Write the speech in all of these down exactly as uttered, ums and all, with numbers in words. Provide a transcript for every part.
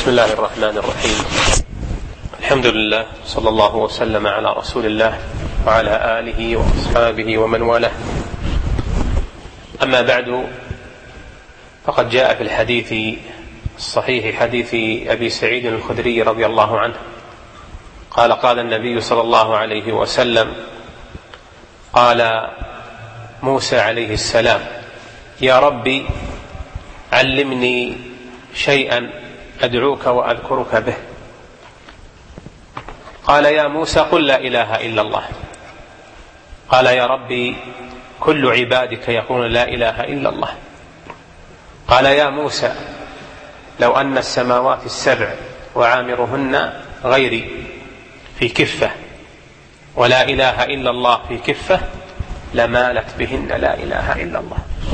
بسم الله الرحمن الرحيم. الحمد لله، صلى الله وسلم على رسول الله وعلى آله وأصحابه ومن والاه. أما بعد، فقد جاء في الحديث الصحيح حديث أبي سعيد الخدري رضي الله عنه قال قال النبي صلى الله عليه وسلم: قال موسى عليه السلام: يا ربي علمني شيئا أدعوك وأذكرك به. قال: يا موسى قل لا إله إلا الله. قال: يا ربي كل عبادك يقولون لا إله إلا الله. قال: يا موسى لو أن السماوات السبع وعامرهن غيري في كفة ولا إله إلا الله في كفة لمالت بهن لا إله إلا الله.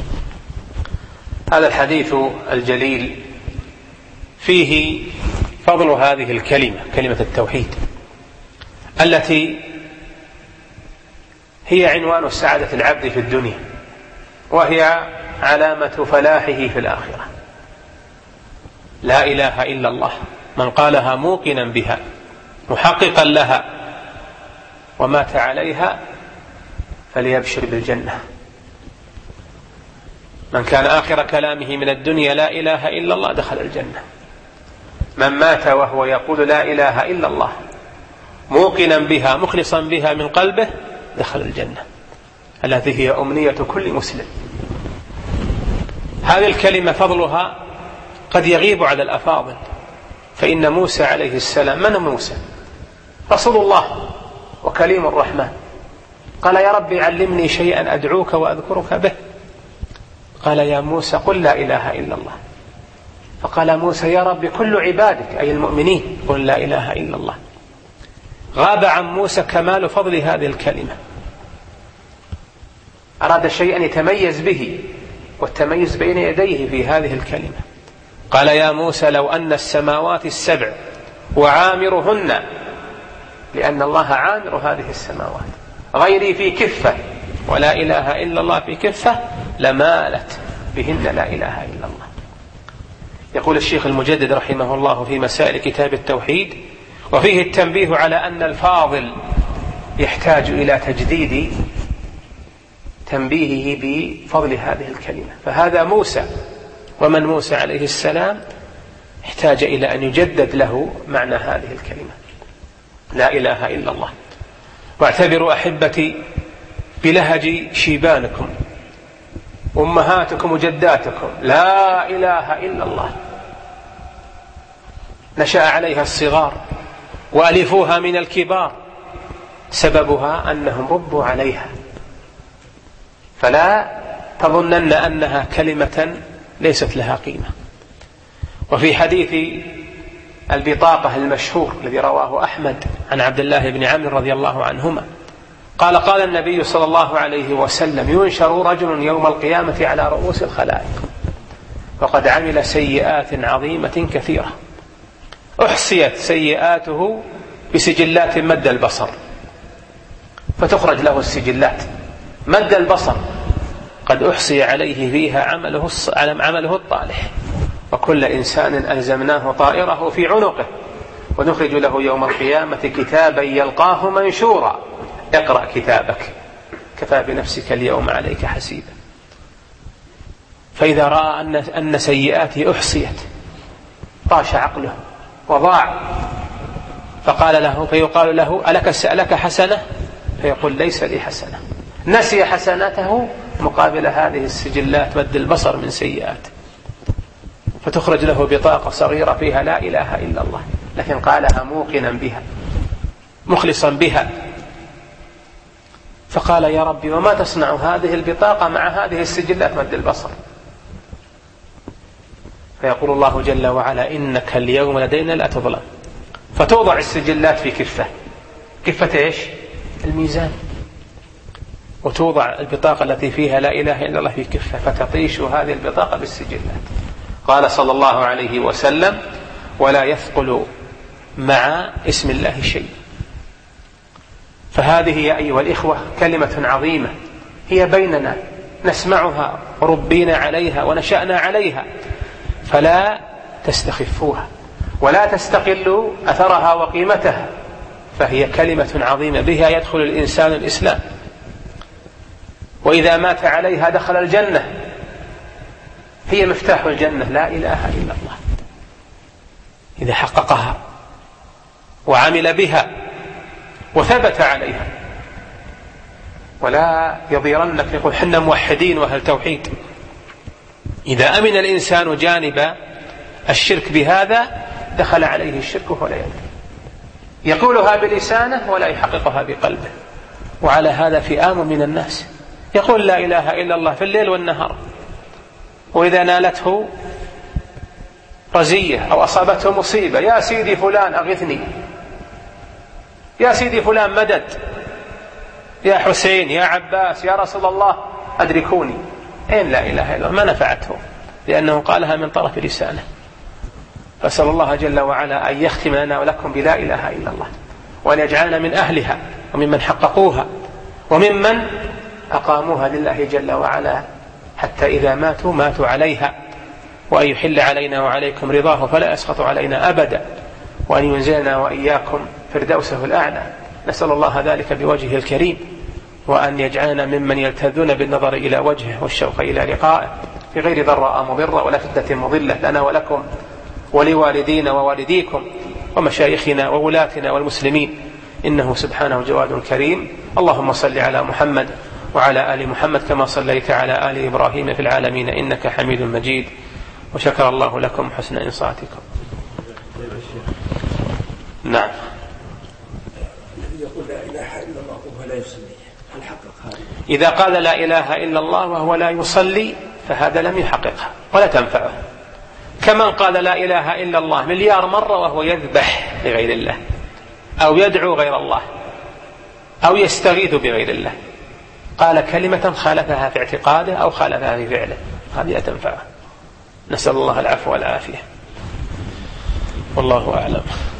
هذا الحديث الجليل فيه فضل هذه الكلمة، كلمة التوحيد، التي هي عنوان سعادة العبد في الدنيا، وهي علامة فلاحه في الآخرة. لا إله إلا الله، من قالها موقنا بها محققا لها ومات عليها فليبشر بالجنة. من كان آخر كلامه من الدنيا لا إله إلا الله دخل الجنة. من مات وهو يقول لا إله إلا الله موقنا بها مخلصا بها من قلبه دخل الجنة، التي هي أمنية كل مسلم. هذه الكلمة فضلها قد يغيب على الأفاضل، فإن موسى عليه السلام، من موسى؟ رسول الله وكليم الرحمن. قال: يا ربي علمني شيئا أدعوك وأذكرك به. قال: يا موسى قل لا إله إلا الله. فقال موسى: يا ربي كل عبادك أي المؤمنين قل لا إله إلا الله. غاب عن موسى كمال فضل هذه الكلمة. أراد شيئا يتميز به، والتميز بين يديه في هذه الكلمة. قال: يا موسى لو أن السماوات السبع وعامرهن، لأن الله عامر هذه السماوات، غيري في كفة ولا إله إلا الله في كفة لمالت بهن لا إله إلا الله. يقول الشيخ المجدد رحمه الله في مسائل كتاب التوحيد: وفيه التنبيه على أن الفاضل يحتاج إلى تجديد تنبيهه بفضل هذه الكلمة. فهذا موسى، ومن موسى عليه السلام احتاج إلى أن يجدد له معنى هذه الكلمة لا إله إلا الله. واعتبروا أحبتي بلهج شيبانكم أمهاتكم وجداتكم لا إله إلا الله، نشأ عليها الصغار وألفوها من الكبار، سببها أنهم ربوا عليها، فلا تظنن أنها كلمة ليست لها قيمة. وفي حديث البطاقة المشهور الذي رواه أحمد عن عبد الله بن عمرو رضي الله عنهما قال: قال النبي صلى الله عليه وسلم: ينشر رجل يوم القيامة على رؤوس الخلائق وقد عمل سيئات عظيمة كثيرة، أحصيت سيئاته بسجلات مد البصر، فتخرج له السجلات مد البصر قد أحصي عليه فيها عمله عمله الطالح، وكل إنسان ألزمناه طائره في عنقه ونخرج له يوم القيامة كتابا يلقاه منشورا اقرأ كتابك كفى بنفسك اليوم عليك حسيبا. فإذا رأى أن أن سيئاته أحصيت طاش عقله وضاع، فقال له فيقال له: ألك سألك حسنة؟ فيقول: ليس لي حسنة. نسي حسناته مقابل هذه السجلات مد البصر من سيئات، فتخرج له بطاقة صغيرة فيها لا إله إلا الله، لكن قالها موقنا بها مخلصا بها. فقال: يا ربي وما تصنع هذه البطاقة مع هذه السجلات مد البصر؟ فيقول الله جل وعلا: إنك اليوم لدينا لا تظلم. فتوضع السجلات في كفة، كفة إيش؟ الميزان، وتوضع البطاقة التي فيها لا إله إلا الله في كفة، فتطيش هذه البطاقة بالسجلات. قال صلى الله عليه وسلم: ولا يثقل مع اسم الله شيء. فهذه يا أيها الإخوة كلمة عظيمة هي بيننا، نسمعها وربينا عليها ونشأنا عليها، فلا تستخفوها ولا تستقل أثرها وقيمتها، فهي كلمة عظيمة بها يدخل الإنسان الإسلام، وإذا مات عليها دخل الجنة. هي مفتاح الجنة، لا إله إلا الله، إذا حققها وعمل بها وثبت عليها. ولا يضيرنك يقول حنا موحدين وأهل توحيد. إذا أمن الإنسان جانب الشرك بهذا دخل عليه الشرك ولا يدري، يقولها بلسانه ولا يحققها بقلبه. وعلى هذا فئام من الناس يقول لا إله إلا الله في الليل والنهار، وإذا نالته رزية أو أصابته مصيبة يا سيدي فلان أغثني، يا سيدي فلان مدد، يا حسين يا عباس يا رسول الله أدركوني. أين لا إله إلا الله؟ ما نفعته، لأنه قالها من طرف لسانه. فأسأل الله جل وعلا أن يختم لنا ولكم بلا إله إلا الله، وأن يجعلنا من أهلها وممن حققوها وممن أقاموها لله جل وعلا حتى إذا ماتوا ماتوا عليها، وأن يحل علينا وعليكم رضاه فلا يسخط علينا أبدا، وأن ينزلنا وإياكم فردوسه الأعلى. نسأل الله ذلك بوجهه الكريم، وأن يجعلنا ممن يلتذون بالنظر إلى وجهه والشوق إلى لقائه في غير ضراء مضرة ولا فتنة مضلة لنا ولكم ولوالدينا ووالديكم ومشايخنا وولاتنا والمسلمين، إنه سبحانه جواد كريم. اللهم صل على محمد وعلى آل محمد كما صليت على آل إبراهيم في العالمين إنك حميد مجيد. وشكر الله لكم حسن إنصاتكم. نعم. الذي يقول لا إله إلا الله وهو لا يصلي هل حقق هذا؟ إذا قال لا إله إلا الله وهو لا يصلي فهذا لم يحققها ولا تنفعه، كمن قال لا إله إلا الله مليار مرة وهو يذبح لغير الله أو يدعو غير الله أو يستغيث بغير الله، قال كلمة خالفها في اعتقاده أو خالفها في فعله، هذه لا تنفعه. نسأل الله العفو والعافية، والله أعلم.